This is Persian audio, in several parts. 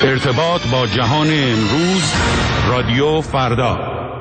ارتباط با جهان امروز، رادیو فردا.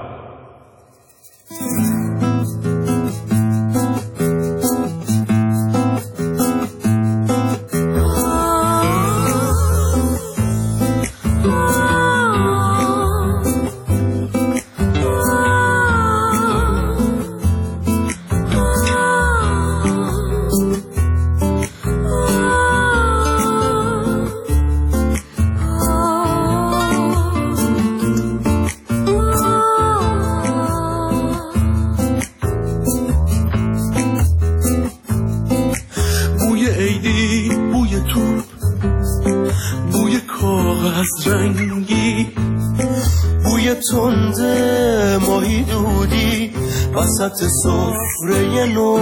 وسط سفره نو،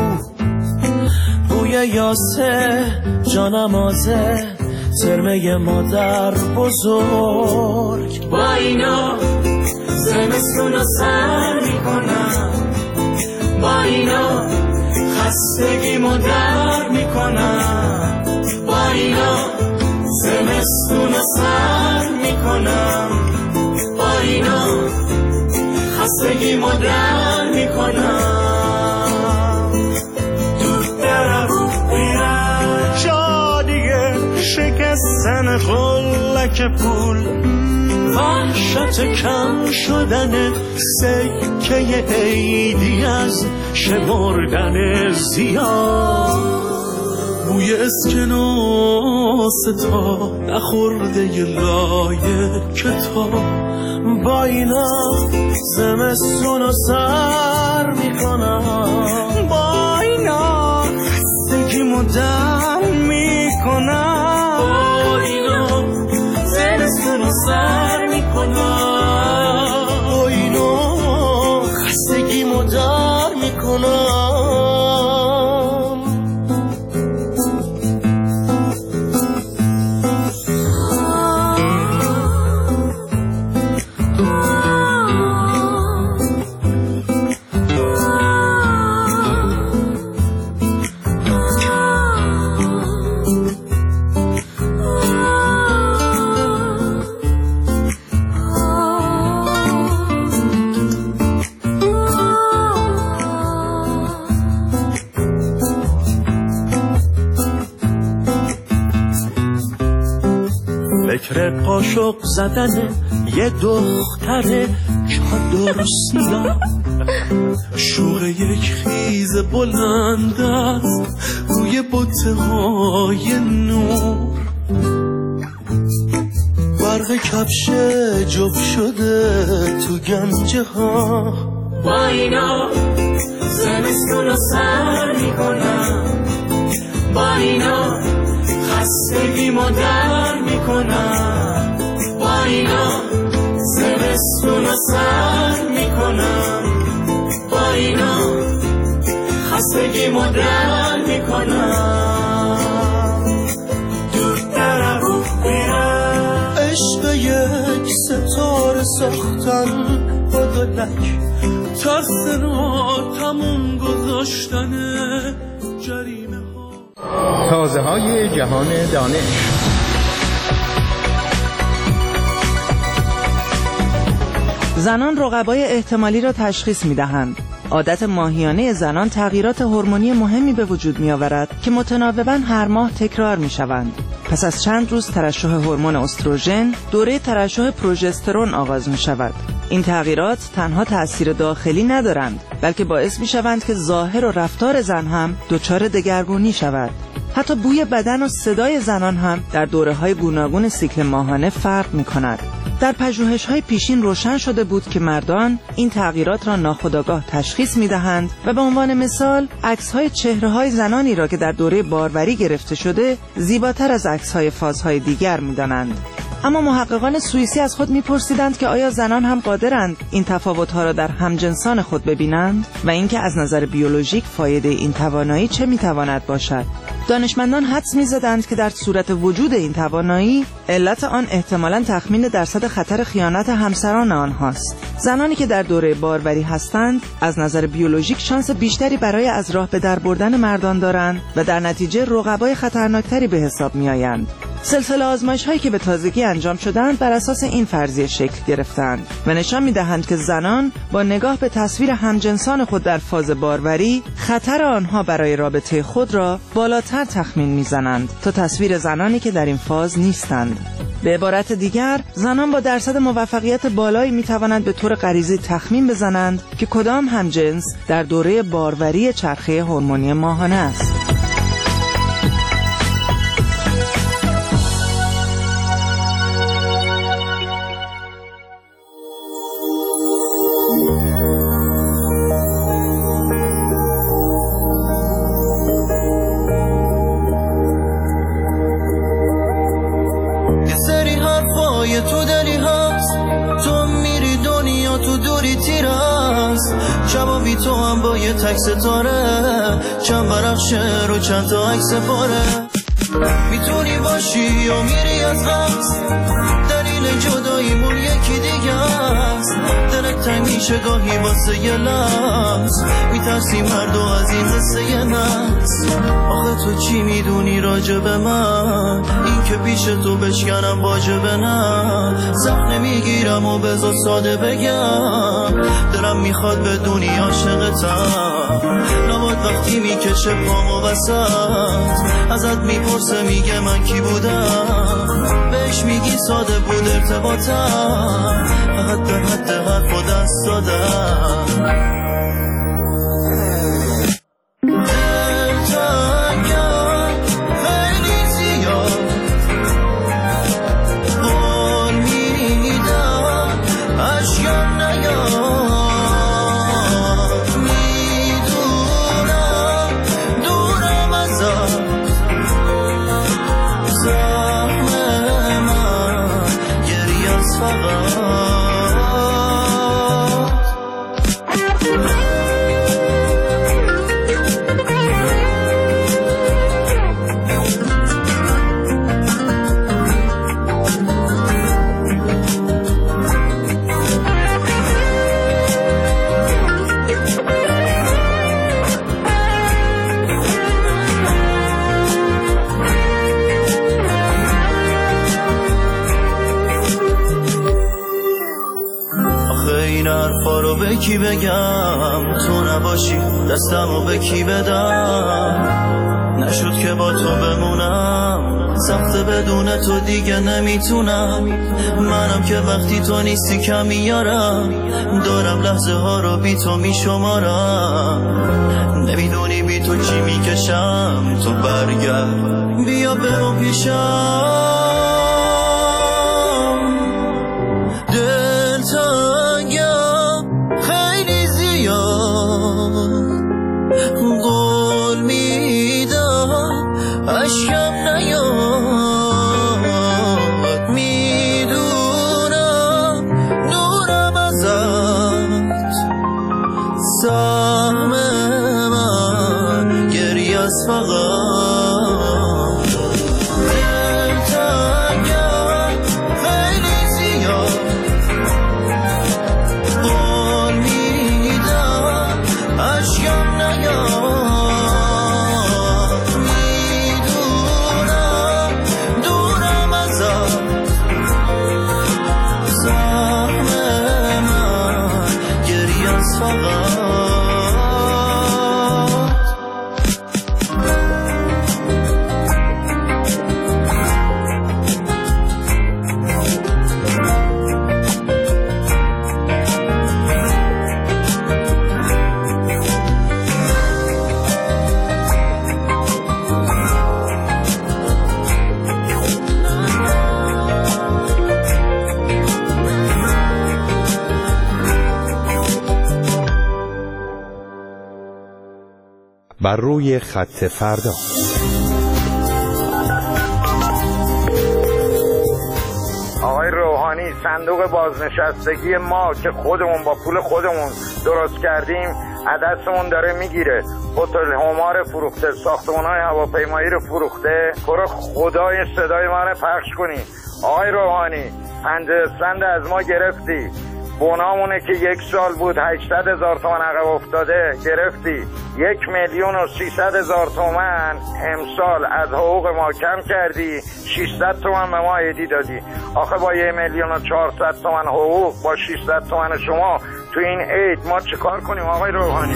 بوی یاسه جانمازه، ترمه مادر بزرگ. با اینا زمستون رو سر میکنم، با اینا خستگیمو در میکنم، با اینا زمستون رو سر میکنم، با اینا خستگیمو در میکنم. دور درم میرم شادیه شکستن قلک پول، وحشت کم شدن سکه عیدی از شمردن زیاد، بوی اسکناس تا نخورده ی لایه کتاب. با اینا زمستون رو سر میکنم، با اینا خستگیمو در میکنم، با اینا زمستون رو سر میکنم، با اینا خستگیمو در میکنم. فکر قاشق زدن یه دختر چادر سیاه، شوق یک خیز بلند است روی بوته‌های نور، برق کفش جف شده تو گنجه ها. با اینا زمستون رو سر میکنم، با اینا خستگیمو در میکنم، با اینا زمستون رو سر میکنم، با اینا خستگیمو در میکنم. دور در رو میرم عشق یک ستاره ساختن با دلک، ترس ناتموم گذاشتن جریمه ها. تازه های جهان دانش. زنان رقبای احتمالی را تشخیص می‌دهند. عادت ماهیانه زنان تغییرات هورمونی مهمی به وجود می‌آورد که متناوباً هر ماه تکرار می‌شوند. پس از چند روز ترشح هورمون استروژن، دوره ترشح پروژسترون آغاز می‌شود. این تغییرات تنها تأثیر داخلی ندارند، بلکه باعث می‌شوند که ظاهر و رفتار زن هم دچار دگرگونی شود. حتی بوی بدن و صدای زنان هم در دوره‌های گوناگون سیکل ماهانه فرق می‌کند. در پژوهش‌های پیشین روشن شده بود که مردان این تغییرات را ناخودآگاه تشخیص می‌دهند و به عنوان مثال عکس‌های چهره‌های زنانی را که در دوره باروری گرفته شده زیباتر از عکس‌های فازهای دیگر می‌دانند. اما محققان سوئیسی از خود می‌پرسیدند که آیا زنان هم قادرند این تفاوت‌ها را در همجنسان خود ببینند و اینکه از نظر بیولوژیک فایده این توانایی چه می‌تواند باشد. دانشمندان حدس می‌زدند که در صورت وجود این توانایی علت آن احتمالاً تخمین درصد خطر خیانت همسران آنهاست. زنانی که در دوره باروری هستند از نظر بیولوژیک شانس بیشتری برای از راه به در بردن مردان دارند و در نتیجه رقبای خطرناکتری به حساب می‌آیند. سلسله آزمایش‌هایی که به تازگی انجام شدند بر اساس این فرضیه شکل گرفتند و نشان می‌دهند که زنان با نگاه به تصویر همجنسان خود در فاز باروری خطر آنها برای رابطه خود را بالاتر تخمین می‌زنند تا تصویر زنانی که در این فاز نیستند. به عبارت دیگر، زنان با درصد موفقیت بالایی می‌توانند به طور غریزی تخمین بزنند که کدام همجنس در دوره باروری چرخه هورمونی ماهانه است. تو دلی هست، تو میری دنیا تو دوری تیر هست، شبا بی تو هم با یه تک ستاره، چند برخشه رو چند تا عکس پاره. میتونی باشی یا میری از قصد، دلیل جداییمون یکی دیگه است. دلت تنگ میشه گاهی واسه یه لحظ، میترسی مردو از این قصه یه نفس. آخه تو چی میدونی راجع به من؟ این که پیش تو بشکنم واجبه نه. سخت نمیگیرم و بذار ساده بگم، دلم میخواد بدونی عاشقتم. لابد وقتی میکشه پامو وسط، ازت میپرسه میگه من کی بودم، بهش میگی ساده بود ارتباطم، فقط در حد حرف و دست دادم. به کی بگم تو نباشی، دستمو به کی بدم؟ نشد که با تو بمونم، سخته بدون تو دیگه نمیتونم. منم که وقتی تو نیستی کم میارم، دارم لحظه ها رو بی تو میشمارم. نمیدونی بی تو چی میکشم، تو برگرد بیا بمون پیشم. قول میدم عشقم نیاد، میدونم دورم ازت، سهم من گریه از فقط. بر روی خط فردا. آقای روحانی، صندوق بازنشستگی ما که خودمون با پول خودمون درست کردیم عدسمون داره میگیره. هتل همار فروخته، ساختمان‌های هواپیمایی رو فروخته. برو خدای صدای من پخش کنی. آقای روحانی، 50 سنت از ما گرفتی، بنامونه که 1 سال بود 800,000 تومان عقب افتاده گرفتی 1,300,000 تومان امسال از حقوق ما کم کردی 600 تومان به ما عیدی دادی. آخه با 1,400,000 تومان حقوق با 600 تومان شما تو این عید ما چه کار کنیم آقای روحانی؟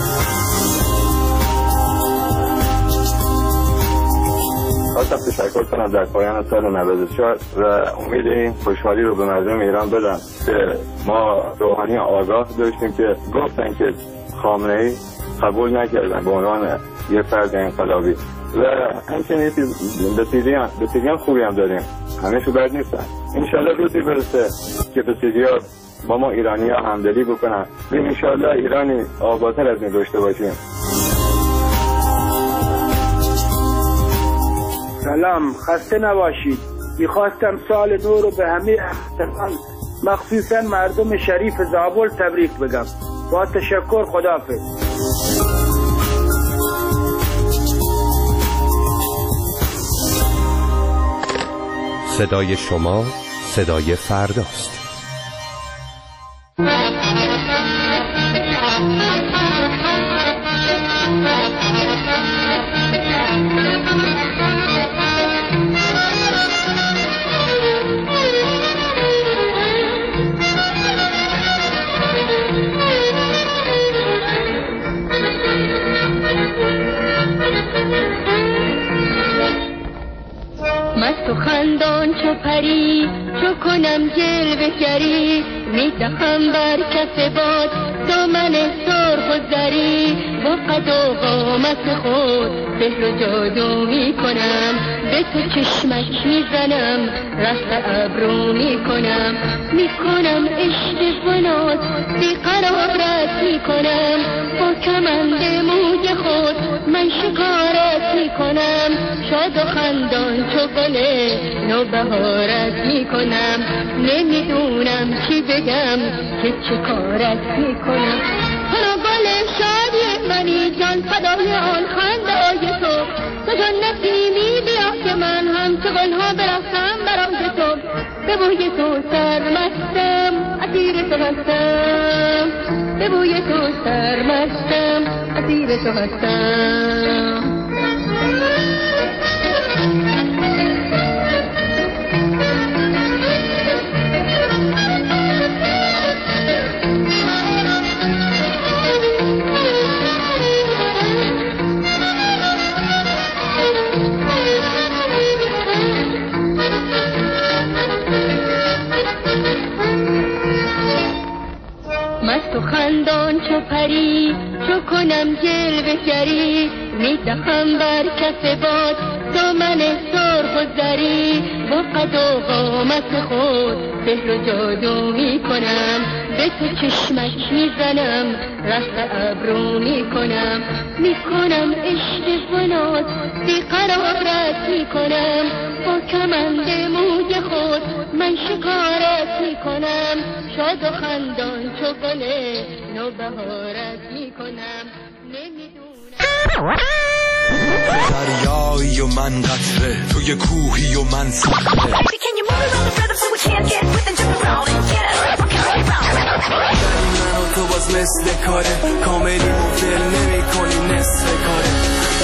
خواستم تشکر کنم در پایان سال 94 و امید این خوشحالی رو به مردم ایران بدم که ما روحانی آگاه داشتیم که گفتن که خامنه‌ای قبول نکردن به عنوان یه فرد انقلابی و همچنین بسیجیان خوبی هم داریم، همه شو بد نیستن. انشالله روزی برسه که بسیجیان با ما ایرانی ها همدلی بکنن و انشالله ایرانی آبادتر از این داشته باشیم. سلام، خسته نباشید. میخواستم سال نو رو به همه احتفال مخصوصا مردم شریف زابل تبریک بگم. با تشکر، خداحافظ. صدای شما صدای فرداست. مست و خندان چو پری چو کنم جلوه گری میدهم بر کف باد دامن سرخ و زری با قد و قامت خود سحر و جادو میکنم به تو چشمک میزنم رفت ابرو میکنم عشق و ناز بیقرارت میکنم با کمند موج خود من شکارت میکنم شاد و خندان چو گل نوبهارت میکنم نمیدونم چی بگم که چه کارت میکنم تو گل شادی منی جان فدای آن خنده تو جان نسیمی بیا که من هم چو گلها برفتم برای تو به بوی تو سرمستم اسیر تو هستم به بوی تو سرمستم اسیر تو هستم مست و خندان چو پری چو کنم جلوه گری میدهم بر کف باد دامن سرخ و زری با قد و قامت خود سحر و جادو میکنم به تو چشمک میزنم رفت ابرو میکنم عشق و ناز بیقرارت میکنم با کمند موج خود من شکارت میکنم شاد و خندان چو گل نوبهارت میکنم نمیدونم دریایی و من قطره توی کوهی و من صخره در من و تو باز مثل کاره کاملی مفل نمی کنی نصف کاره.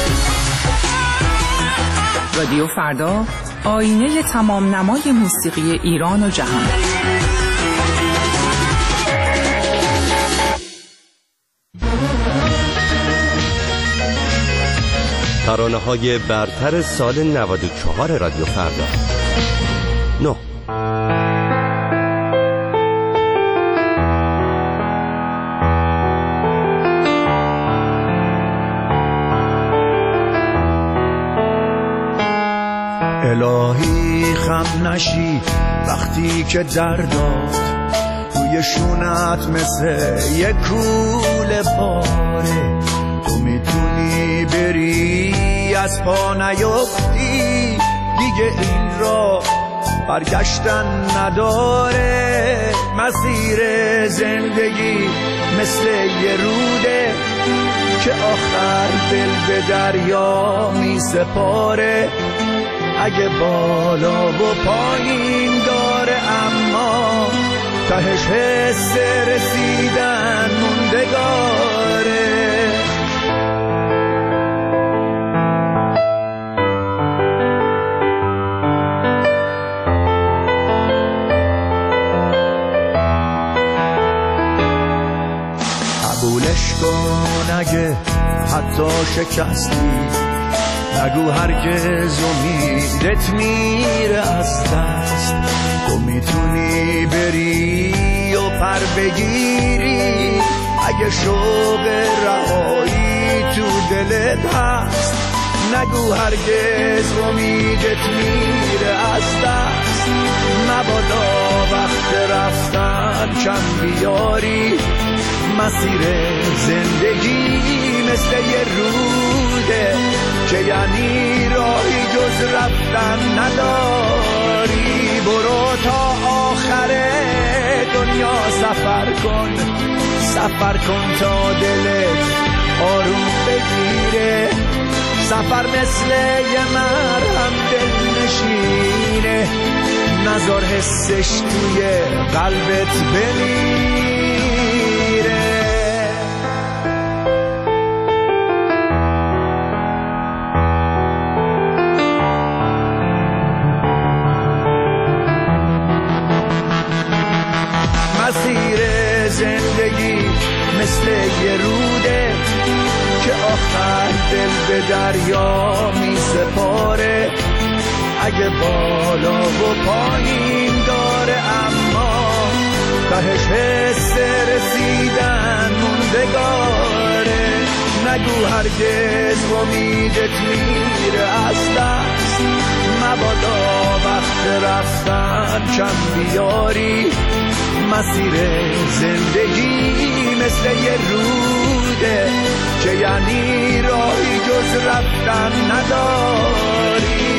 رادیو فردا، آینه تمام نمای موسیقی ایران و جهان. ترانه‌های برتر سال 94 رادیو فردا. 9. الهی خم نشی وقتی که درداد روی شونت مثل یک کوله پاره تو میتونی بری از پا نیفتی دیگه این را برگشتن نداره مسیر زندگی مثل یه روده که آخر دل به دریا می سپاره اگه بالا و پایین داره اما تهش حس رسیدن موندگاره. قبولش کن اگه حتی شکستی، نگو هرگز امیدت میره از دست. تو میتونی بری و پر بگیری اگه شوق رهایی تو دلت هست. نگو هرگز امیدت میره از دست. مبادا وقت رفتن کم بیاری. مسیر زندگی مثل یه روده که یعنی راهی جز رفتن نداری. برو تا آخر دنیا سفر کن، سفر کن تا دلت آروم بگیره. سفر مثل یه مرهم دل نشینه، نذار حسش توی قلبت بمیره. مسیر زندگی مثل یه روده که آخر دل به دریا می سپاره. اگه بالا و پایین داره اما تهش حس رسیدن موندگاره. نگو هرگز امیدت میره از دست. مبادا وقت رفتن کم بیاری. مسیر زندگی مثل یه روده که یعنی راهی جز رفتن نداری.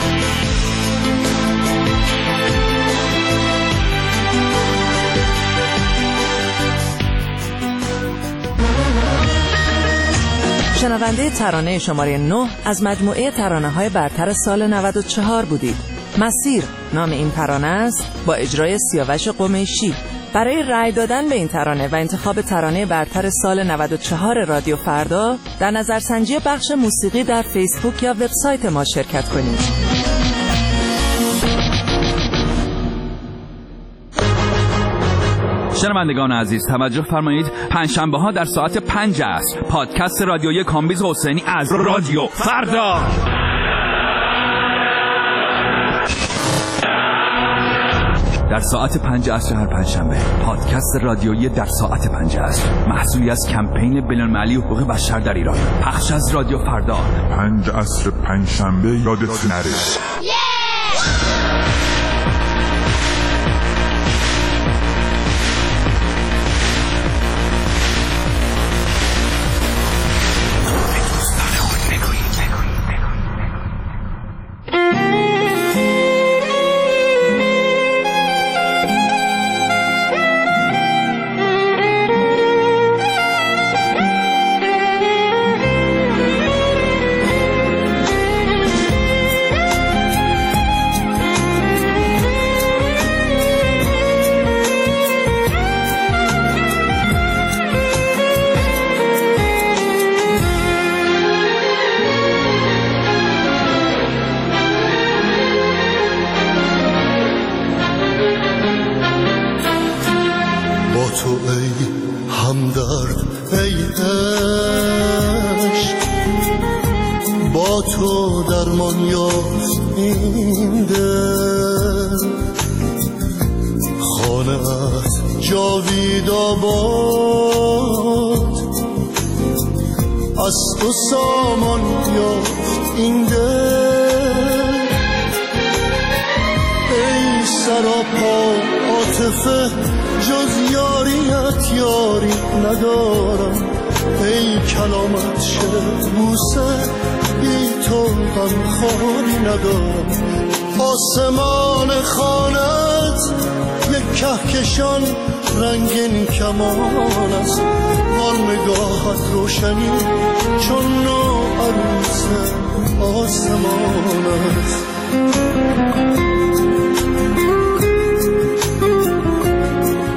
شنونده ترانه شماره 9 از مجموعه ترانه‌های برتر سال 94 بودید. مسیر نام این ترانه است با اجرای سیاوش قمیشی. برای رأی دادن به این ترانه و انتخاب ترانه برتر سال 94 رادیو فردا در نظرسنجی بخش موسیقی در فیسبوک یا وبسایت ما شرکت کنید. شنوندگان عزیز توجه فرمایید، پنجشنبه ها در ساعت 5 عصر پادکست رادیویی کامبیز حسینی از رادیو فردا. در ساعت 5 عصر هر پنجشنبه پادکست رادیویی در ساعت 5 عصر محصولی از کمپین بین‌المللی حقوق بشر در ایران، پخش از رادیو فردا. 5 عصر پنجشنبه یادت نره. آسمان خانت یک کهکشان رنگین کمان است، وان نگاهت روشنی چون نو عروس آسمان است.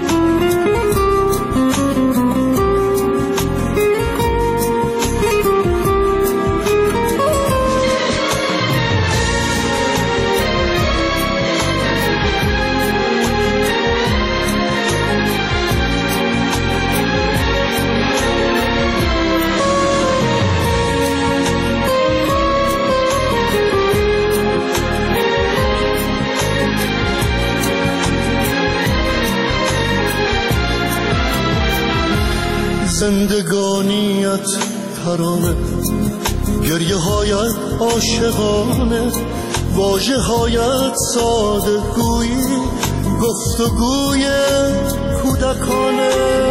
زندگانیت ترانه، گریه هایت عاشقانه، واژه هایت ساده گویی، گفتگوی کودکانه.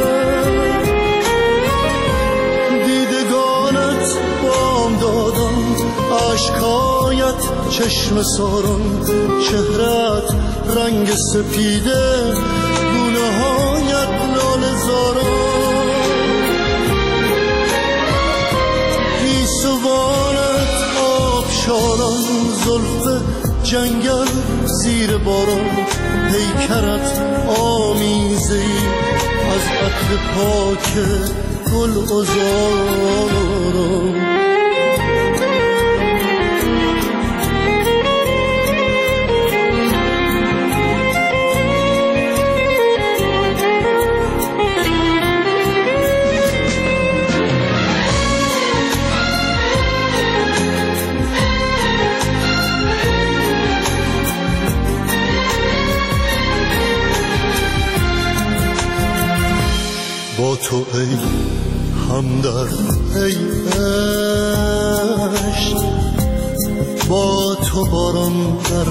دیدگانت بام دادم، عشقایت چشم ساران، چهرت رنگ سپیده، گونه هایت لاله زاران. گیسوانت آبشاران، زلف جنگل زیر باران، پیکرت آمیزه‌ای از عطر پاک گل عذاران. با تو ای همدرد ای عشق، با تو باران در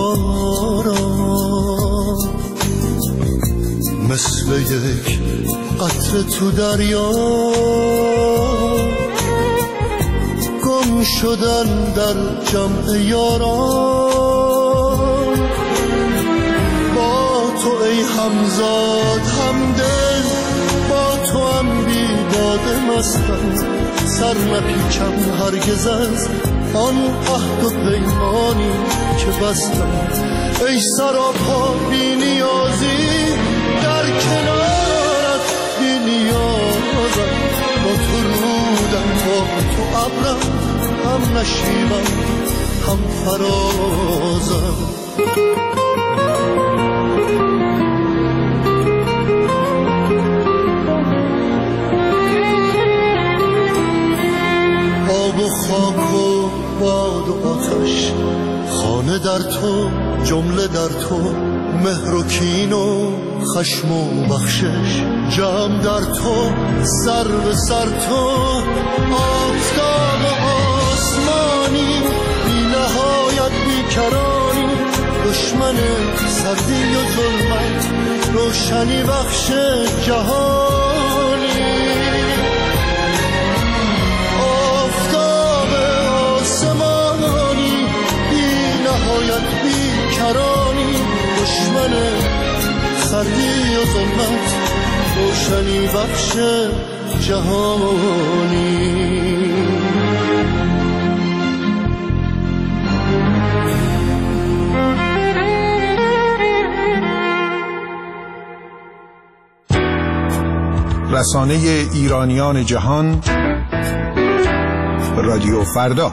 بهاران، مثل یک قطره تو دریا، گم شدن در جمع یاران. با تو ای همزاد همدل، تو هم بیداده مستم، سر نپیچم هرگز از آن عهد و پیمانی که بستم. ای سراپا بی نیازی، در کنارت بی نیازم، با تو رودم، با تو ابرم، هم نشیبم هم فرازم. آب و خاک و باد و آتش، خانه در تو، جمله در تو، مهر و کین و خشم و بخشش، جمع در تو، سر به سر تو. آفتاب آسمانی، بی نهایت بیکرانی، دشمن سردی و ظلمت، روشنی بخش جهانی. نهایت بیکرانی، دشمن سردی و ظلمت، روشنی بخش جهانی. رسانه ایرانیان جهان، رادیو فردا.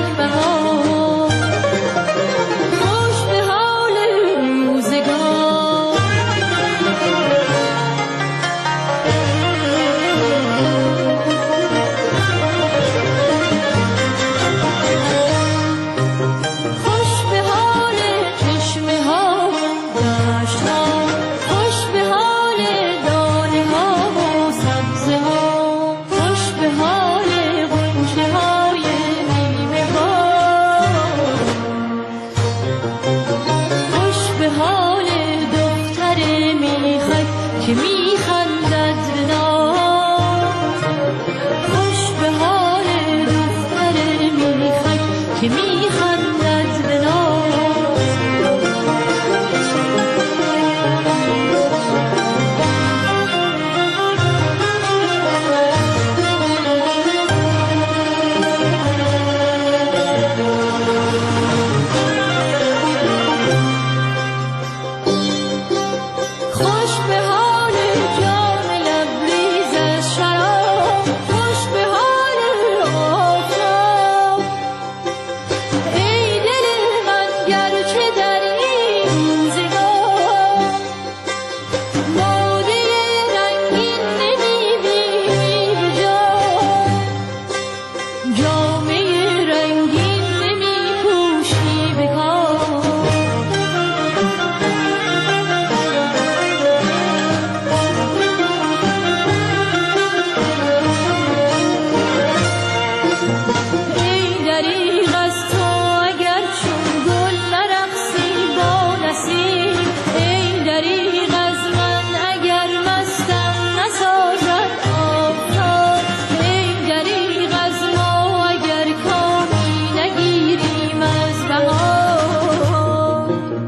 خوش به حال روزگار. که میخندد به ناز، خوش به حال دختر میخک که میخندد به ناز. خوش به حال جام لبریز از شراب، خوش به حال آفتاب. ای دل من گرچه در این روزگار باده رنگین نمیبینی به جای، جامه رنگین نمیپوشی به کار. ای دریغ از تو اگر چون گل نرقصی با نسیم، ای دریغ از من اگر مستم نسازد آفتاب، ای دریغ از ما اگر کامی نگیریم از بهار.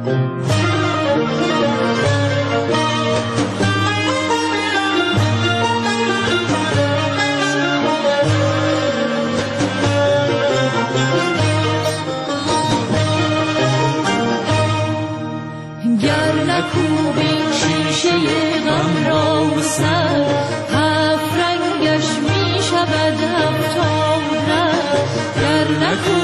گر نکوبیم شیشه غم را به سر، هفت رنگش می شود هفتاد رنگ. گر نکوبیم